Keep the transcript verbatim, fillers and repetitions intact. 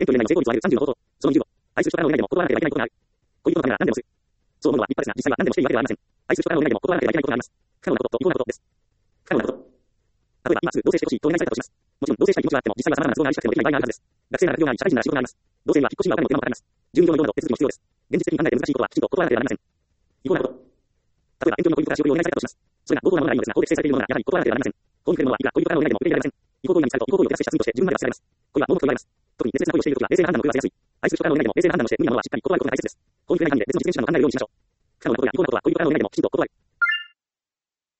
遠距離恋愛の成功率はさんじゅうの方法。そのにじゅうご。愛する人からの願いでも断らなければいけないことがある。恋人のためなら何でもする。そう思うのは立派ですが、実際は何でもしているわけではありません。愛する人からの願いでも断らなければいけないことがあります。不可能なことと未効なことです。不可能なこと。例えば、今すぐ同棲してほしいとお願いされたとします。もちろん、同棲したい気持ちはあっても、実際は様々な都合がありしたくてもできない場合があるはずです。学生なら学業があり、社会人なら仕事があります。同棲には引っ越しにはお金も手間もかかります。住民票の移動など手続きも必要です。現実的に考えて難しいことはきちんと断らなければなりません。違法なこと。例えば、遠距離の恋人から仕送りをお願いされたとします。それが合法なものがいいのですが、法で規制されているものならやはり断らなければなりません。法に触れるものはいくら恋人からの願いでも受け入れられません。違法行為が見つかると、違法行為を手助けした罪として自分まで罰せられます。恋は盲目と言われます。特に熱烈な恋をしているときは冷静な判断の恋はしやすい。愛する人からの願いでも冷静な判断をして無理なものはしっかり断ることが大切です。法に触れない範囲で別の実践手段を考えるようにしましょう。不可能なことや違法なことは恋人からの願いでもきちんと断る。